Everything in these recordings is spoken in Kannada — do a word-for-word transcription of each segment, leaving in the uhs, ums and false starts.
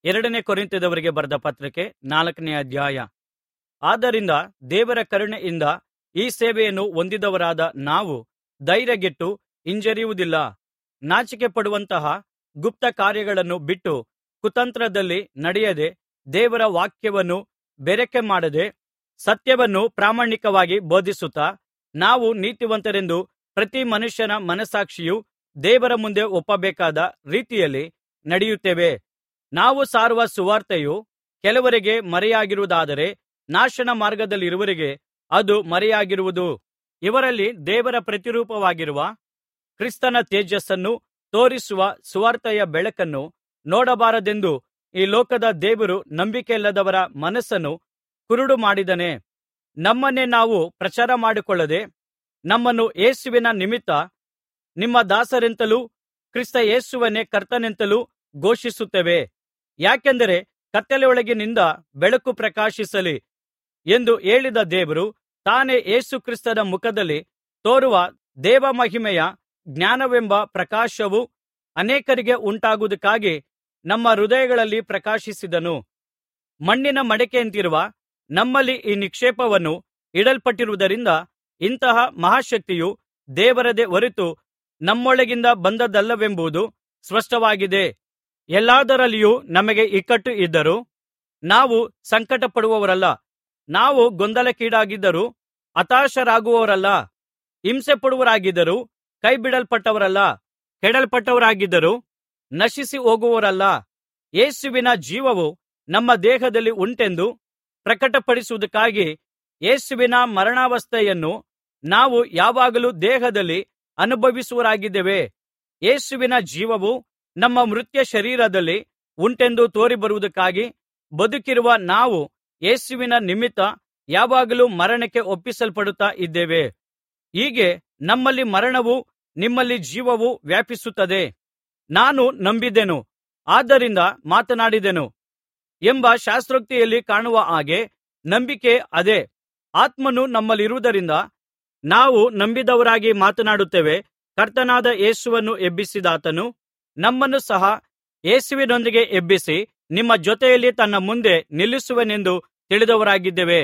ಎರಡನೇ ಕೊರಿಂಥದವರಿಗೆ ಬರೆದ ಪತ್ರಿಕೆ ನಾಲ್ಕನೇ ಅಧ್ಯಾಯ. ಆದ್ದರಿಂದ ದೇವರ ಕರುಣೆಯಿಂದ ಈ ಸೇವೆಯನ್ನು ಹೊಂದಿದವರಾದ ನಾವು ಧೈರ್ಯಗೆಟ್ಟು ಹಿಂಜರಿಯುವುದಿಲ್ಲ. ನಾಚಿಕೆಪಡುವಂತಹ ಗುಪ್ತ ಕಾರ್ಯಗಳನ್ನು ಬಿಟ್ಟು ಕುತಂತ್ರದಲ್ಲಿ ನಡೆಯದೆ, ದೇವರ ವಾಕ್ಯವನ್ನು ಬೆರಕೆ ಮಾಡದೆ, ಸತ್ಯವನ್ನು ಪ್ರಾಮಾಣಿಕವಾಗಿ ಬೋಧಿಸುತ್ತಾ, ನಾವು ನೀತಿವಂತರೆಂದು ಪ್ರತಿ ಮನುಷ್ಯನ ಮನಸ್ಸಾಕ್ಷಿಯು ದೇವರ ಮುಂದೆ ಒಪ್ಪಬೇಕಾದ ರೀತಿಯಲ್ಲಿ ನಡೆಯುತ್ತೇವೆ. ನಾವು ಸಾರುವ ಸುವಾರ್ತೆಯು ಕೆಲವರಿಗೆ ಮರೆಯಾಗಿರುವುದಾದರೆ, ನಾಶನ ಮಾರ್ಗದಲ್ಲಿರುವವರಿಗೆ ಅದು ಮರೆಯಾಗಿರುವುದು. ಇವರಲ್ಲಿ ದೇವರ ಪ್ರತಿರೂಪವಾಗಿರುವ ಕ್ರಿಸ್ತನ ತೇಜಸ್ಸನ್ನು ತೋರಿಸುವ ಸುವಾರ್ತೆಯ ಬೆಳಕನ್ನು ನೋಡಬಾರದೆಂದು ಈ ಲೋಕದ ದೇವರು ನಂಬಿಕೆಯಿಲ್ಲದವರ ಮನಸ್ಸನ್ನು ಕುರುಡು ಮಾಡಿದ್ದಾನೆ. ನಮ್ಮನ್ನೇ ನಾವು ಪ್ರಚಾರ ಮಾಡಿಕೊಳ್ಳದೆ, ನಮ್ಮನ್ನು ಯೇಸುವಿನ ನಿಮಿತ್ತ ನಿಮ್ಮ ದಾಸರೆಂತಲೂ ಕ್ರಿಸ್ತ ಯೇಸುವನ್ನೇ ಕರ್ತನೆಂತಲೂ ಘೋಷಿಸುತ್ತೇವೆ. ಯಾಕೆಂದರೆ ಕತ್ತಲೆಯೊಳಗಿನಿಂದ ಬೆಳಕು ಪ್ರಕಾಶಿಸಲಿ ಎಂದು ಹೇಳಿದ ದೇವರು ತಾನೇ ಯೇಸು ಕ್ರಿಸ್ತನ ಮುಖದಲ್ಲಿ ತೋರುವ ದೇವಮಹಿಮೆಯ ಜ್ಞಾನವೆಂಬ ಪ್ರಕಾಶವು ಅನೇಕರಿಗೆ ಉಂಟಾಗುವುದಕ್ಕಾಗಿ ನಮ್ಮ ಹೃದಯಗಳಲ್ಲಿ ಪ್ರಕಾಶಿಸಿದನು. ಮಣ್ಣಿನ ಮಡಿಕೆಯಂತಿರುವ ನಮ್ಮಲ್ಲಿ ಈ ನಿಕ್ಷೇಪವನ್ನು ಇಡಲ್ಪಟ್ಟಿರುವುದರಿಂದ ಇಂತಹ ಮಹಾಶಕ್ತಿಯು ದೇವರದೇ ಹೊರತು ನಮ್ಮೊಳಗಿಂದ ಬಂದದ್ದಲ್ಲವೆಂಬುದು ಸ್ಪಷ್ಟವಾಗಿದೆ. ಎಲ್ಲಾದರಲ್ಲಿಯೂ ನಮಗೆ ಇಕ್ಕಟ್ಟು ಇದ್ದರೂ ನಾವು ಸಂಕಟಪಡುವವರಲ್ಲ, ನಾವು ಗೊಂದಲಕ್ಕೀಡಾಗಿದ್ದರೂ ಹತಾಶರಾಗುವವರಲ್ಲ, ಹಿಂಸೆಪಡುವವರಾಗಿದ್ದರೂ ಕೈಬಿಡಲ್ಪಟ್ಟವರಲ್ಲ, ಕೆಡವಲ್ಪಟ್ಟವರಾಗಿದ್ದರೂ ನಶಿಸಿ ಹೋಗುವವರಲ್ಲ. ಯೇಸುವಿನ ಜೀವವು ನಮ್ಮ ದೇಹದಲ್ಲಿ ಉಂಟೆಂದು ಪ್ರಕಟಪಡಿಸುವುದಕ್ಕಾಗಿ ಯೇಸುವಿನ ಮರಣಾವಸ್ಥೆಯನ್ನು ನಾವು ಯಾವಾಗಲೂ ದೇಹದಲ್ಲಿ ಅನುಭವಿಸುವವರಾಗಿದ್ದೇವೆ. ಯೇಸುವಿನ ಜೀವವು ನಮ್ಮ ಮರ್ತ್ಯ ಶರೀರದಲ್ಲಿ ಉಂಟೆಂದು ತೋರಿಬರುವುದಕ್ಕಾಗಿ ಬದುಕಿರುವ ನಾವು ಯೇಸುವಿನ ನಿಮಿತ್ತ ಯಾವಾಗಲೂ ಮರಣಕ್ಕೆ ಒಪ್ಪಿಸಲ್ಪಡುತ್ತಾ ಇದ್ದೇವೆ. ಹೀಗೆ ನಮ್ಮಲ್ಲಿ ಮರಣವೂ ನಿಮ್ಮಲ್ಲಿ ಜೀವವೂ ವ್ಯಾಪಿಸುತ್ತದೆ. ನಾನು ನಂಬಿದೆನು, ಆದ್ದರಿಂದ ಮಾತನಾಡಿದೆನು ಎಂಬ ಶಾಸ್ತ್ರೋಕ್ತಿಯಲ್ಲಿ ಕಾಣುವ ಹಾಗೆ ನಂಬಿಕೆ ಅದೇ. ಆತ್ಮನು ನಮ್ಮಲ್ಲಿರುವುದರಿಂದ ನಾವು ನಂಬಿದವರಾಗಿ ಮಾತನಾಡುತ್ತೇವೆ. ಕರ್ತನಾದ ಯೇಸುವನ್ನು ಎಬ್ಬಿಸಿದಾತನು ನಮ್ಮನ್ನು ಸಹ ಯೇಸುವಿನೊಂದಿಗೆ ಎಬ್ಬಿಸಿ ನಿಮ್ಮ ಜೊತೆಯಲ್ಲಿ ತನ್ನ ಮುಂದೆ ನಿಲ್ಲಿಸುವನೆಂದು ತಿಳಿದವರಾಗಿದ್ದೇವೆ.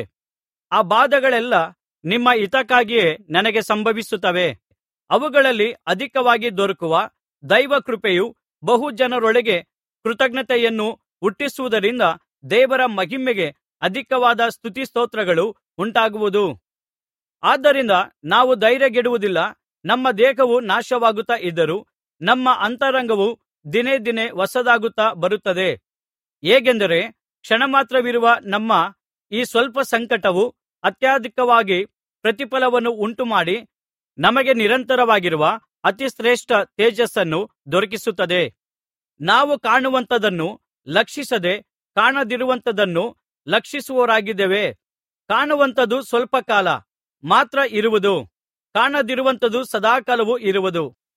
ಆ ಬಾಧೆಗಳೆಲ್ಲಾ ನಿಮ್ಮ ಹಿತಕ್ಕಾಗಿಯೇ ನನಗೆ ಸಂಭವಿಸುತ್ತವೆ. ಅವುಗಳಲ್ಲಿ ಅಧಿಕವಾಗಿ ದೊರಕುವ ದೈವಕೃಪೆಯು ಬಹು ಜನರೊಳಗೆ ಕೃತಜ್ಞತೆಯನ್ನು ಹುಟ್ಟಿಸುವುದರಿಂದ ದೇವರ ಮಹಿಮೆಗೆ ಅಧಿಕವಾದ ಸ್ತುತಿಸ್ತೋತ್ರಗಳು ಉಂಟಾಗುವುದು. ಆದ್ದರಿಂದ ನಾವು ಧೈರ್ಯಗೆಡುವುದಿಲ್ಲ. ನಮ್ಮ ದೇಹವು ನಾಶವಾಗುತ್ತಾ ಇದ್ದರೂ ನಮ್ಮ ಅಂತರಂಗವು ದಿನೇ ದಿನೇ ಹೊಸದಾಗುತ್ತಾ ಬರುತ್ತದೆ. ಹೇಗೆಂದರೆ ಕ್ಷಣಮಾತ್ರವಿರುವ ನಮ್ಮ ಈ ಸ್ವಲ್ಪ ಸಂಕಟವು ಅತ್ಯಧಿಕವಾಗಿ ಪ್ರತಿಫಲವನ್ನು ಉಂಟುಮಾಡಿ ನಮಗೆ ನಿರಂತರವಾಗಿರುವ ಅತಿಶ್ರೇಷ್ಠ ತೇಜಸ್ಸನ್ನು ದೊರಕಿಸುತ್ತದೆ. ನಾವು ಕಾಣುವಂಥದನ್ನು ಲಕ್ಷಿಸದೆ ಕಾಣದಿರುವಂಥದನ್ನು ಲಕ್ಷಿಸುವವರಾಗಿದ್ದೇವೆ. ಕಾಣುವಂಥದ್ದು ಸ್ವಲ್ಪ ಕಾಲ ಮಾತ್ರ ಇರುವುದು, ಕಾಣದಿರುವಂಥದ್ದು ಸದಾಕಾಲವೂ ಇರುವುದು.